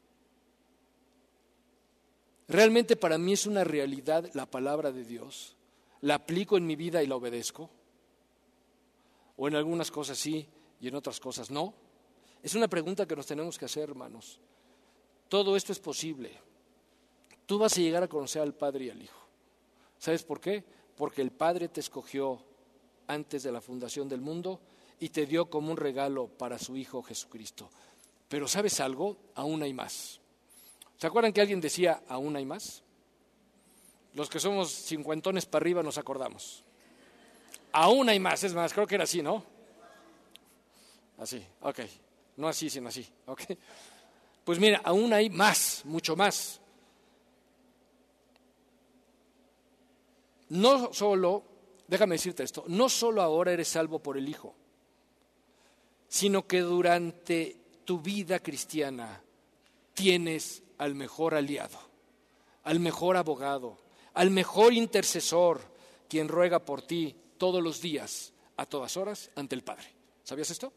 ¿Realmente para mí es una realidad la palabra de Dios? ¿La aplico en mi vida y la obedezco? ¿O en algunas cosas sí y en otras cosas no? Es una pregunta que nos tenemos que hacer, hermanos. Todo esto es posible. Tú vas a llegar a conocer al Padre y al Hijo. ¿Sabes por qué? Porque el Padre te escogió antes de la fundación del mundo y te dio como un regalo para su Hijo Jesucristo. Pero ¿sabes algo? Aún hay más. ¿Se acuerdan que alguien decía, aún hay más? Los que somos cincuentones para arriba nos acordamos. Aún hay más, es más, creo que era así, ¿no? Así, ok. No así, sino así, ok. Pues mira, aún hay más, mucho más. No solo, déjame decirte esto, no solo ahora eres salvo por el Hijo, sino que durante tu vida cristiana tienes al mejor aliado, al mejor abogado, al mejor intercesor, quien ruega por ti todos los días, a todas horas, ante el Padre. ¿Sabías esto?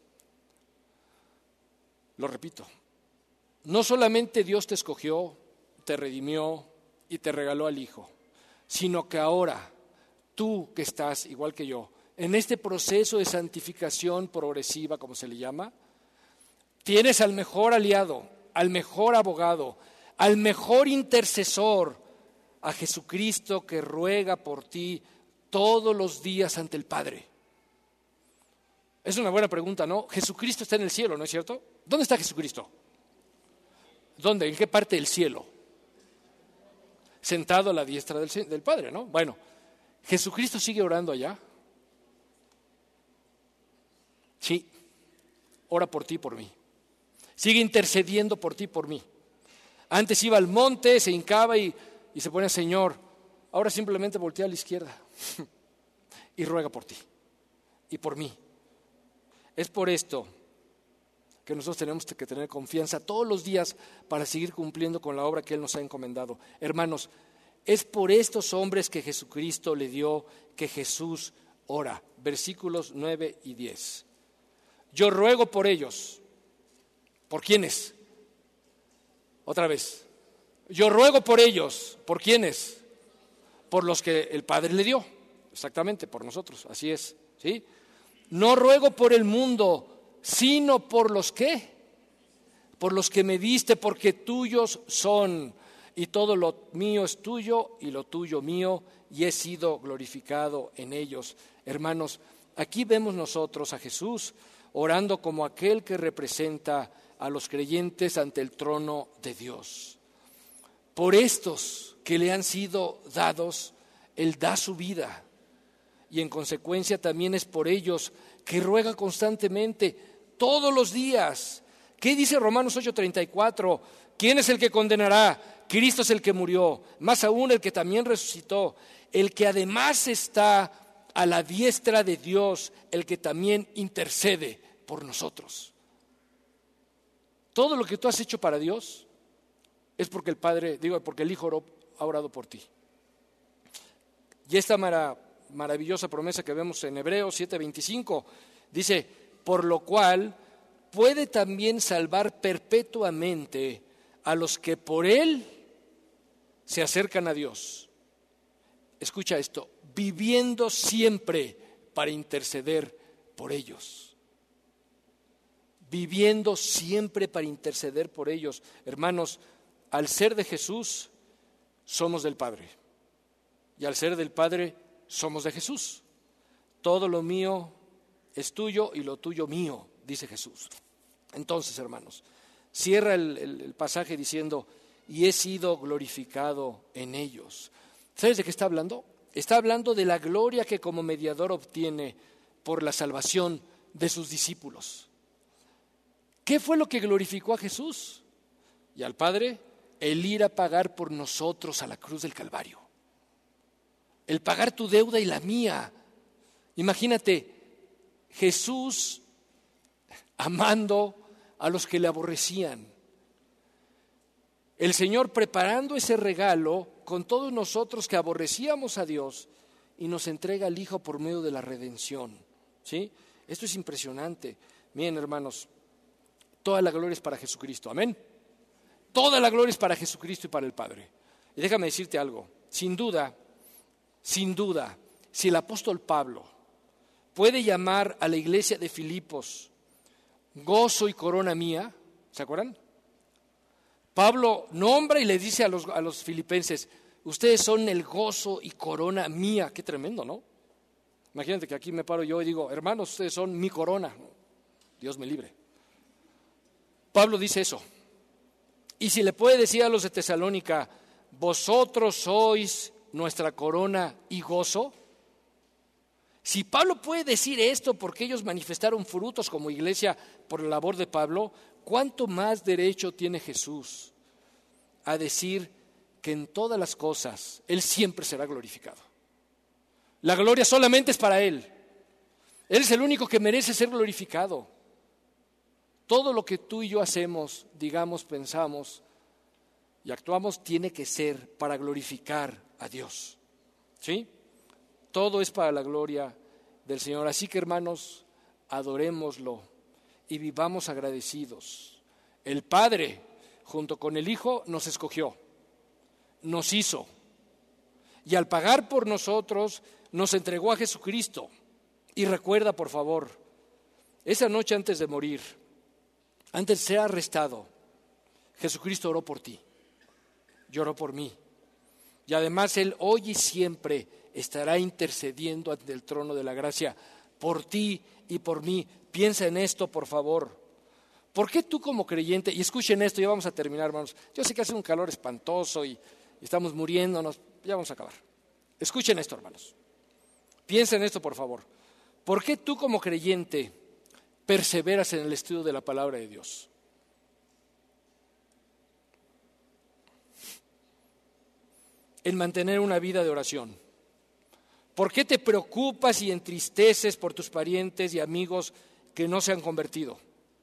Lo repito, no solamente Dios te escogió, te redimió y te regaló al Hijo, sino que ahora tú que estás, igual que yo, en este proceso de santificación progresiva, como se le llama, tienes al mejor aliado, al mejor abogado, al mejor intercesor, a Jesucristo que ruega por ti todos los días ante el Padre. Es una buena pregunta, ¿no? Jesucristo está en el cielo, ¿no es cierto? ¿Dónde está Jesucristo? ¿Dónde? ¿En qué parte del cielo? Sentado a la diestra del Padre, ¿no? Bueno, ¿Jesucristo sigue orando allá? Sí, ora por ti y por mí. Sigue intercediendo por ti y por mí. Antes iba al monte, se hincaba y se ponía, Señor, ahora simplemente voltea a la izquierda y ruega por ti y por mí. Es por esto que nosotros tenemos que tener confianza todos los días para seguir cumpliendo con la obra que Él nos ha encomendado. Hermanos, es por estos hombres que Jesucristo le dio que Jesús ora. Versículos 9 y 10. Yo ruego por ellos. ¿Por quiénes? Otra vez. Yo ruego por ellos. ¿Por quiénes? Por los que el Padre le dio. Exactamente, por nosotros. Así es. ¿Sí? No ruego por el mundo, sino por los que, por los que me diste, porque tuyos son, y todo lo mío es tuyo y lo tuyo mío, y he sido glorificado en ellos. Hermanos, aquí vemos nosotros a Jesús orando como aquel que representa a los creyentes ante el trono de Dios. Por estos que le han sido dados, Él da su vida. Y en consecuencia también es por ellos que ruega constantemente, todos los días. ¿Qué dice Romanos 8:34? ¿Quién es el que condenará? Cristo es el que murió, más aún el que también resucitó, el que además está a la diestra de Dios, el que también intercede por nosotros. Todo lo que tú has hecho para Dios es porque el Padre, porque el Hijo ha orado por ti. Y esta maravillosa promesa que vemos en Hebreos 7:25 dice, por lo cual puede también salvar perpetuamente a los que por Él se acercan a Dios. Escucha esto, viviendo siempre para interceder por ellos. Viviendo siempre para interceder por ellos. Hermanos, al ser de Jesús, somos del Padre. Y al ser del Padre, somos de Jesús. Todo lo mío es tuyo y lo tuyo mío, dice Jesús. Entonces, hermanos, cierra el pasaje diciendo, y he sido glorificado en ellos. ¿Sabes de qué está hablando? Está hablando de la gloria que como mediador obtiene por la salvación de sus discípulos. ¿Qué fue lo que glorificó a Jesús y al Padre? El ir a pagar por nosotros a la cruz del Calvario. El pagar tu deuda y la mía. Imagínate, Jesús amando a los que le aborrecían. El Señor preparando ese regalo con todos nosotros que aborrecíamos a Dios y nos entrega al Hijo por medio de la redención. ¿Sí? Esto es impresionante. Miren, hermanos, toda la gloria es para Jesucristo. Amén. Toda la gloria es para Jesucristo y para el Padre. Y déjame decirte algo. Sin duda, si el apóstol Pablo puede llamar a la iglesia de Filipos gozo y corona mía, ¿se acuerdan? Pablo nombra y le dice a los filipenses, ustedes son el gozo y corona mía. Qué tremendo, ¿no? Imagínate que aquí me paro yo y digo, hermanos, ustedes son mi corona. Dios me libre. Pablo dice eso. Y si le puede decir a los de Tesalónica, vosotros sois nuestra corona y gozo. Si Pablo puede decir esto porque ellos manifestaron frutos como iglesia por la labor de Pablo, ¿cuánto más derecho tiene Jesús a decir que en todas las cosas Él siempre será glorificado? La gloria solamente es para Él. Él es el único que merece ser glorificado. Todo lo que tú y yo hacemos, digamos, pensamos y actuamos tiene que ser para glorificar a Dios. ¿Sí? Todo es para la gloria del Señor. Así que, hermanos, adorémoslo y vivamos agradecidos. El Padre, junto con el Hijo, nos escogió, nos hizo, y al pagar por nosotros, nos entregó a Jesucristo. Y recuerda, por favor, esa noche antes de morir, antes de ser arrestado, Jesucristo oró por ti, lloró por mí. Y además Él hoy y siempre estará intercediendo ante el trono de la gracia por ti y por mí. Piensa en esto, por favor. ¿Por qué tú como creyente, y escuchen esto, ya vamos a terminar, hermanos. Yo sé que hace un calor espantoso y estamos muriéndonos, ya vamos a acabar. Escuchen esto, hermanos. Piensa en esto, por favor. ¿Por qué tú como creyente perseveras en el estudio de la palabra de Dios? En mantener una vida de oración. ¿Por qué te preocupas y entristeces por tus parientes y amigos que no se han convertido?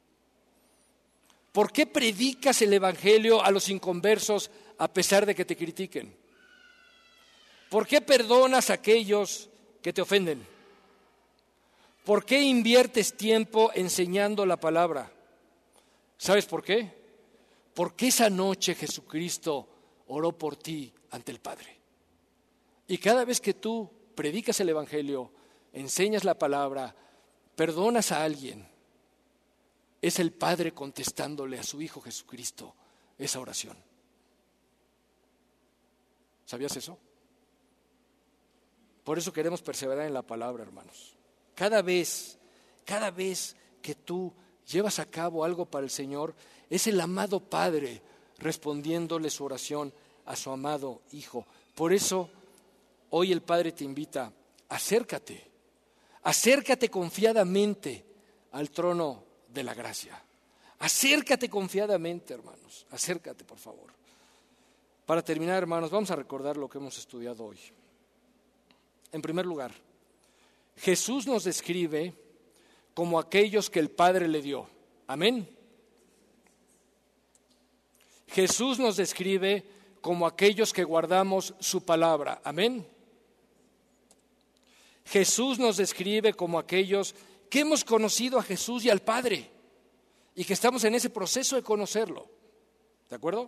¿Por qué predicas el evangelio a los inconversos a pesar de que te critiquen? ¿Por qué perdonas a aquellos que te ofenden? ¿Por qué inviertes tiempo enseñando la palabra? ¿Sabes por qué? Porque esa noche Jesucristo oró por ti ante el Padre. Y cada vez que tú predicas el evangelio, enseñas la palabra, perdonas a alguien, es el Padre contestándole a su Hijo Jesucristo esa oración. ¿Sabías eso? Por eso queremos perseverar en la palabra, hermanos. Cada vez que tú llevas a cabo algo para el Señor, es el amado Padre respondiéndole su oración a su amado Hijo. Por eso, hoy el Padre te invita, acércate confiadamente al trono de la gracia. Acércate confiadamente, hermanos, acércate, por favor. Para terminar, hermanos, vamos a recordar lo que hemos estudiado hoy. En primer lugar, Jesús nos describe como aquellos que el Padre le dio. Amén. Jesús nos describe como aquellos que guardamos su palabra. Amén. Jesús nos describe como aquellos que hemos conocido a Jesús y al Padre y que estamos en ese proceso de conocerlo. ¿De acuerdo?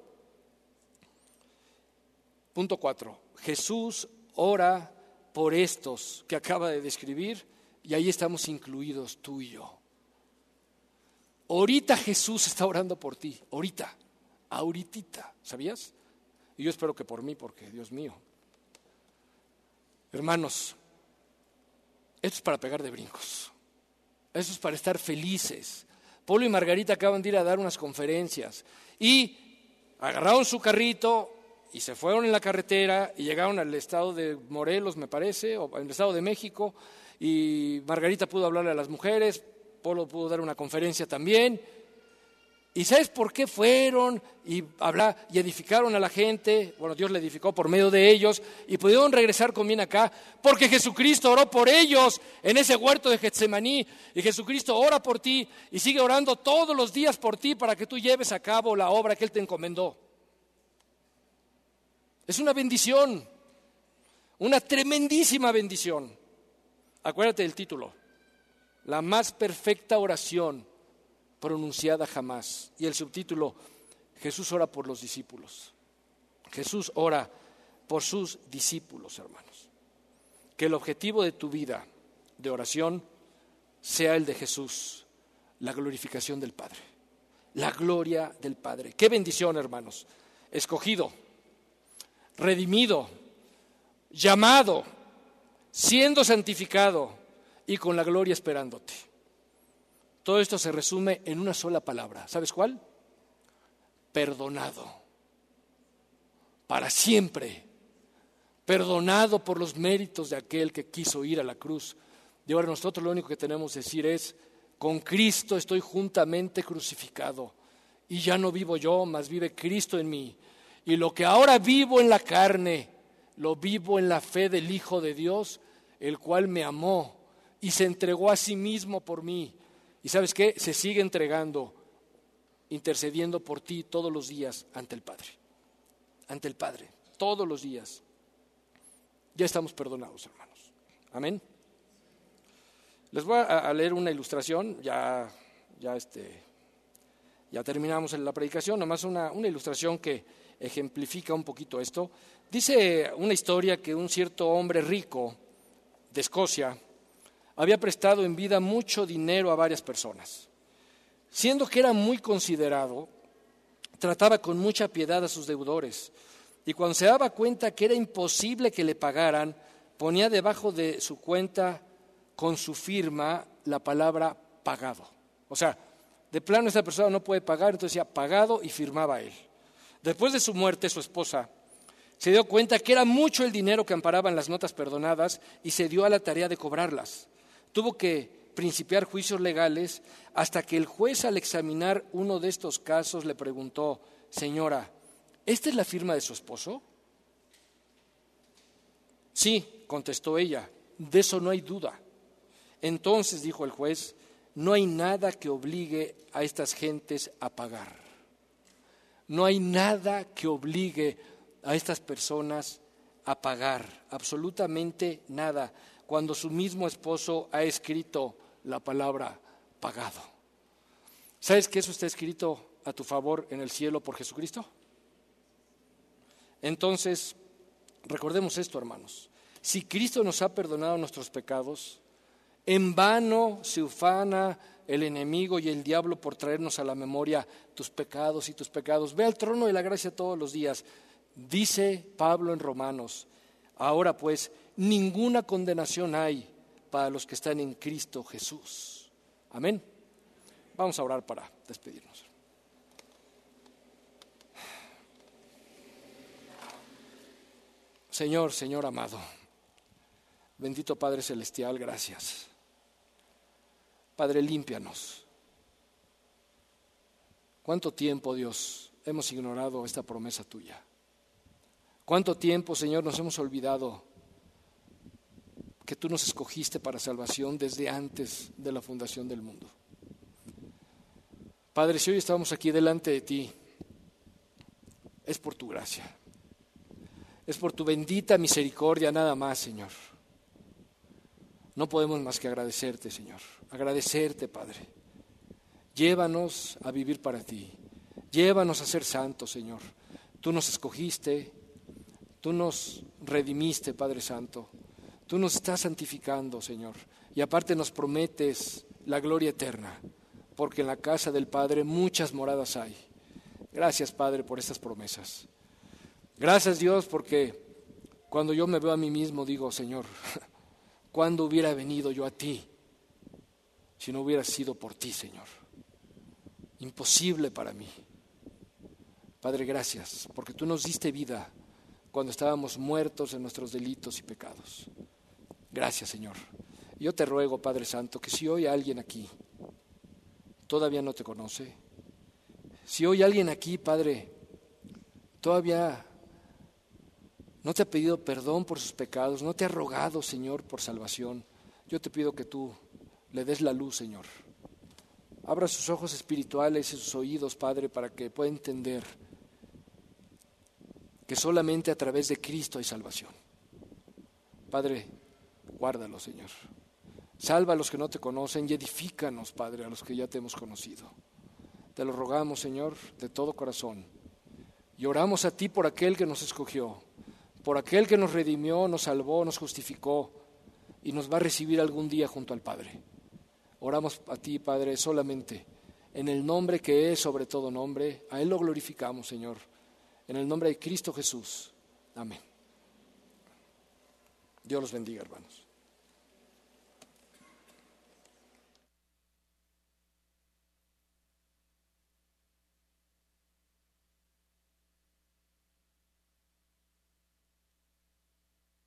Punto 4. Jesús ora por estos que acaba de describir y ahí estamos incluidos tú y yo. Ahorita Jesús está orando por ti, ahorita, ¿sabías? Y yo espero que por mí, porque Dios mío. Hermanos, esto es para pegar de brincos, esto es para estar felices. Pablo y Margarita acaban de ir a dar unas conferencias y agarraron su carrito y se fueron en la carretera y llegaron al estado de Morelos, me parece, o al estado de México, y Margarita pudo hablarle a las mujeres, Polo pudo dar una conferencia también. ¿Y sabes por qué fueron y edificaron a la gente? Bueno, Dios le edificó por medio de ellos y pudieron regresar con bien acá, porque Jesucristo oró por ellos en ese huerto de Getsemaní, y Jesucristo ora por ti y sigue orando todos los días por ti para que tú lleves a cabo la obra que Él te encomendó. Es una bendición, una tremendísima bendición. Acuérdate del título: la más perfecta oración pronunciada jamás. Y el subtítulo: Jesús ora por los discípulos. Jesús ora por sus discípulos, hermanos. Que el objetivo de tu vida de oración sea el de Jesús, la glorificación del Padre, la gloria del Padre. Qué bendición, hermanos. Escogido, redimido, llamado, siendo santificado y con la gloria esperándote. Todo esto se resume en una sola palabra. ¿Sabes cuál? Perdonado. Para siempre. Perdonado por los méritos de aquel que quiso ir a la cruz. Y ahora nosotros lo único que tenemos que decir es: con Cristo estoy juntamente crucificado. Y ya no vivo yo, mas vive Cristo en mí. Y lo que ahora vivo en la carne, lo vivo en la fe del Hijo de Dios, el cual me amó y se entregó a sí mismo por mí. ¿Y sabes qué? Se sigue entregando, intercediendo por ti todos los días ante el Padre. Ante el Padre, todos los días. Ya estamos perdonados, hermanos. Amén. Les voy a leer una ilustración, ya terminamos en la predicación, nomás una ilustración que ejemplifica un poquito esto. Dice una historia que un cierto hombre rico de Escocia había prestado en vida mucho dinero a varias personas. Siendo que era muy considerado, trataba con mucha piedad a sus deudores, y cuando se daba cuenta que era imposible que le pagaran, ponía debajo de su cuenta con su firma la palabra pagado. O sea, de plano esta persona no puede pagar, entonces decía pagado y firmaba él. Después de su muerte, su esposa se dio cuenta que era mucho el dinero que amparaban las notas perdonadas y se dio a la tarea de cobrarlas. Tuvo que principiar juicios legales hasta que el juez, al examinar uno de estos casos, le preguntó: señora, ¿esta es la firma de su esposo? Sí, contestó ella, de eso no hay duda. Entonces, dijo el juez, no hay nada que obligue a estas gentes a pagar. No hay nada que obligue a estas personas a pagar, absolutamente nada, cuando su mismo esposo ha escrito la palabra pagado. ¿Sabes que eso está escrito a tu favor en el cielo por Jesucristo? Entonces, recordemos esto, hermanos. Si Cristo nos ha perdonado nuestros pecados, en vano se ufana el enemigo y el diablo por traernos a la memoria tus pecados y tus pecados. Ve al trono de la gracia todos los días. Dice Pablo en Romanos: ahora pues, ninguna condenación hay para los que están en Cristo Jesús. Amén. Vamos a orar para despedirnos. Señor amado, bendito Padre Celestial, gracias. Padre, límpianos. ¿Cuánto tiempo, Dios, hemos ignorado esta promesa tuya? ¿Cuánto tiempo, Señor, nos hemos olvidado que tú nos escogiste para salvación desde antes de la fundación del mundo? Padre, si hoy estamos aquí delante de ti, es por tu gracia. Es por tu bendita misericordia nada más, Señor. No podemos más que agradecerte, Señor. Agradecerte, Padre. Llévanos a vivir para ti. Llévanos a ser santos, Señor. Tú nos escogiste, tú nos redimiste, Padre Santo. Tú nos estás santificando, Señor. Y aparte nos prometes la gloria eterna, porque en la casa del Padre muchas moradas hay. Gracias, Padre, por estas promesas. Gracias, Dios, porque cuando yo me veo a mí mismo digo: Señor, ¿cuándo hubiera venido yo a ti si no hubiera sido por ti, Señor? Imposible para mí. Padre, gracias, porque tú nos diste vida cuando estábamos muertos en nuestros delitos y pecados. Gracias, Señor. Yo te ruego, Padre Santo, que si hoy alguien aquí todavía no te conoce, si hoy alguien aquí, Padre, todavía no te ha pedido perdón por sus pecados, no te ha rogado, Señor, por salvación, yo te pido que tú le des la luz, Señor. Abra sus ojos espirituales y sus oídos, Padre, para que pueda entender que solamente a través de Cristo hay salvación. Padre, guárdalo, Señor. Salva a los que no te conocen y edifícanos, Padre, a los que ya te hemos conocido. Te lo rogamos, Señor, de todo corazón. Y oramos a ti por aquel que nos escogió, por aquel que nos redimió, nos salvó, nos justificó y nos va a recibir algún día junto al Padre. Oramos a ti, Padre, solamente en el nombre que es sobre todo nombre. A Él lo glorificamos, Señor. En el nombre de Cristo Jesús. Amén. Dios los bendiga, hermanos.